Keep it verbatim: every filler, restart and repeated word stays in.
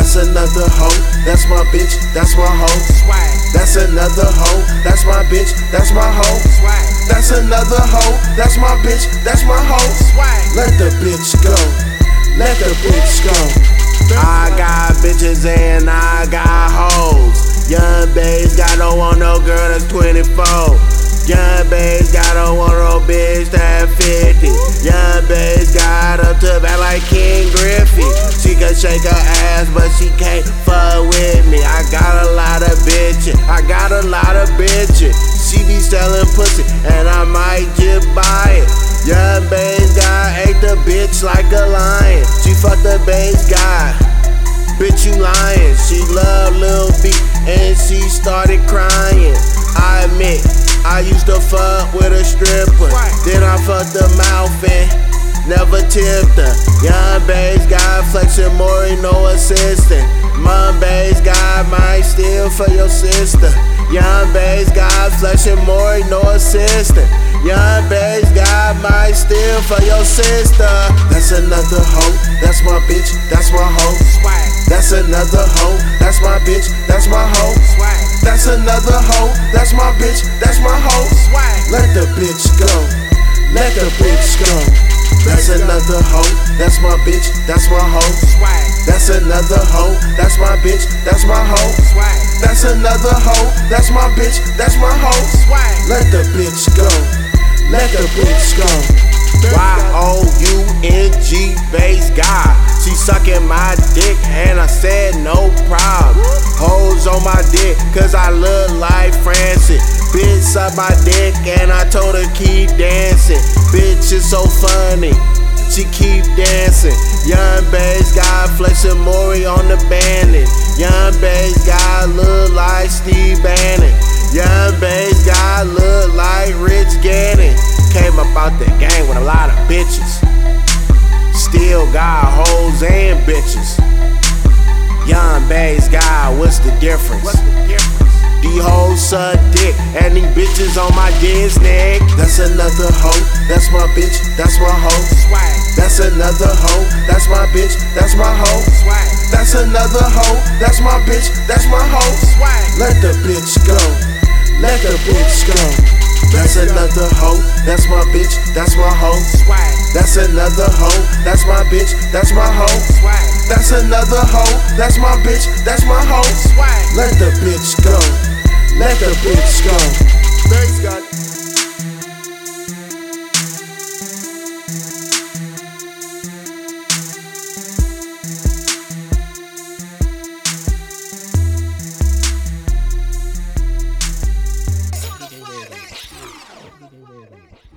That's another hoe, that's my bitch, that's my hoe. That's another hoe, that's my bitch, that's my hoe. That's another hoe, that's my bitch, that's my hoe. Let the bitch go, let the bitch go. I got bitches and I got hoes. Young babes got no want no girl that's twenty-four. Young babes got no want no bitch that fifty. Young babes got up to back like King Griffey. She can shake her ass but she can't fuck with me. I got a lot of bitches, I got a lot of bitches. She be selling pussy and I might just buy it. Young babes got ate the bitch like a lion. She fucked the babes guy, bitch you lying. She love Lil B and she started crying. I admit, I used to fuck with a stripper, then I fucked her mouth and never tipped her. Young babes got flexing Maury, no assistant. Mom babes got mine steal for your sister. Young babes got flexing Maury, no assistant. Young babes got mine steal for your sister. That's another hoe, that's my bitch, that's my hoe. That's another hoe, that's my bitch, that's my hoe. That's another hoe, that's my bitch, that's my hoe. Let the bitch go, let the bitch go. That's another hoe, that's my bitch, that's my hoe. That's another hoe, that's my bitch, that's my hoe. That's another hoe, that's my bitch, that's my hoe. Let the bitch go, let the bitch go. Y O U N G base God. She sucking my dick and I said no problem. Hoes on my dick cause I look like Francis. Bitch suck my dick and I told her keep dancing. Bitch is so funny, she keep dancing. Young babes got flexing Maury on the bandit. Young babes got look like Steve Bannon. Young babes got look like Rich Gannon. Came up out the gang with a lot of bitches. Still got hoes and bitches. Young babes got, what's the difference? What's the difference? These hoes suck dick and these bitches on my dick's neck. That's another hoe, that's my bitch, that's my hoe. That's another hoe, that's my bitch, that's my hoe. That's another hoe, that's my bitch, that's my hoe. Let the bitch go, let the bitch go. That's another hoe, that's my bitch, that's my hoe. That's another hoe, that's my bitch, that's my hoe. That's another hoe, that's my bitch, that's my hoe. Let the bitch go, let the bitch go. Thanks God. Thank you.